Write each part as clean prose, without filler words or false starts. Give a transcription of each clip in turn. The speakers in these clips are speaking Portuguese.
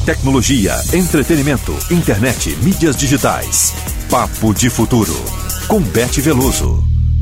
Tecnologia, entretenimento, internet, mídias digitais. Papo de Futuro, com Beth Veloso.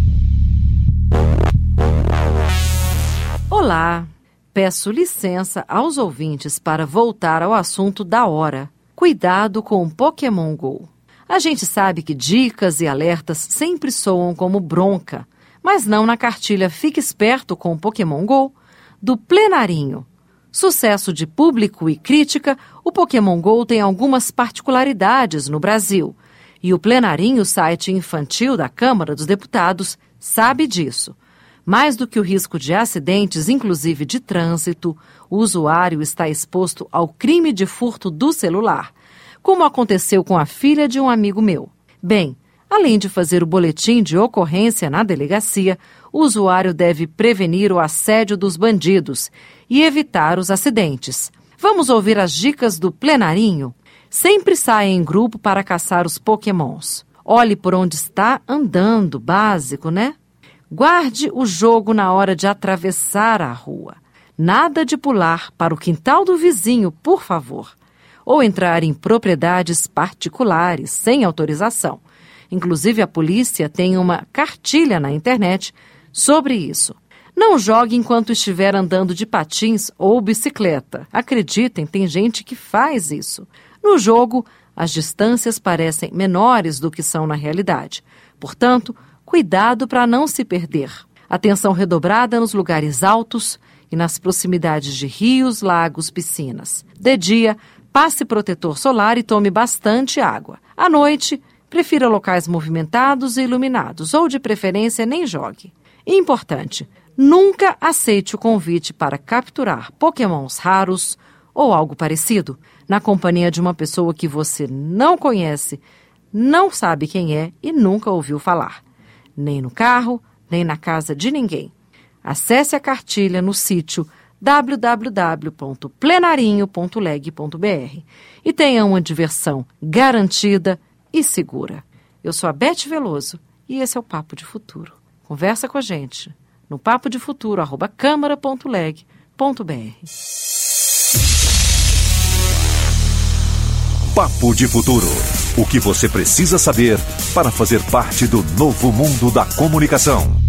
Olá, peço licença aos ouvintes para voltar ao assunto da hora. Cuidado com o Pokémon GO. A gente sabe que dicas e alertas sempre soam como bronca, mas não na cartilha Fique Esperto com o Pokémon GO, do Plenarinho. Sucesso de público e crítica, o Pokémon GO tem algumas particularidades no Brasil. E o Plenarinho, site infantil da Câmara dos Deputados, sabe disso. Mais do que o risco de acidentes, inclusive de trânsito, o usuário está exposto ao crime de furto do celular, como aconteceu com a filha de um amigo meu. Bem, além de fazer o boletim de ocorrência na delegacia, o usuário deve prevenir o assédio dos bandidos e evitar os acidentes. Vamos ouvir as dicas do Plenarinho? Sempre saia em grupo para caçar os pokémons. Olhe por onde está andando, básico, né? Guarde o jogo na hora de atravessar a rua. Nada de pular para o quintal do vizinho, por favor. Ou entrar em propriedades particulares, sem autorização. Inclusive, a polícia tem uma cartilha na internet sobre isso. Não jogue enquanto estiver andando de patins ou bicicleta. Acreditem, tem gente que faz isso. No jogo, as distâncias parecem menores do que são na realidade. Portanto, cuidado para não se perder. Atenção redobrada nos lugares altos e nas proximidades de rios, lagos, piscinas. De dia, passe protetor solar e tome bastante água. À noite, prefira locais movimentados e iluminados, ou de preferência nem jogue. Importante, nunca aceite o convite para capturar pokémons raros ou algo parecido na companhia de uma pessoa que você não conhece, não sabe quem é e nunca ouviu falar. Nem no carro, nem na casa de ninguém. Acesse a cartilha no sítio www.plenarinho.leg.br e tenha uma diversão garantida e segura. Eu sou a Beth Veloso e esse é o Papo de Futuro. Conversa com a gente no papodefuturo@câmara.leg.br. Papo de Futuro. O que você precisa saber para fazer parte do novo mundo da comunicação.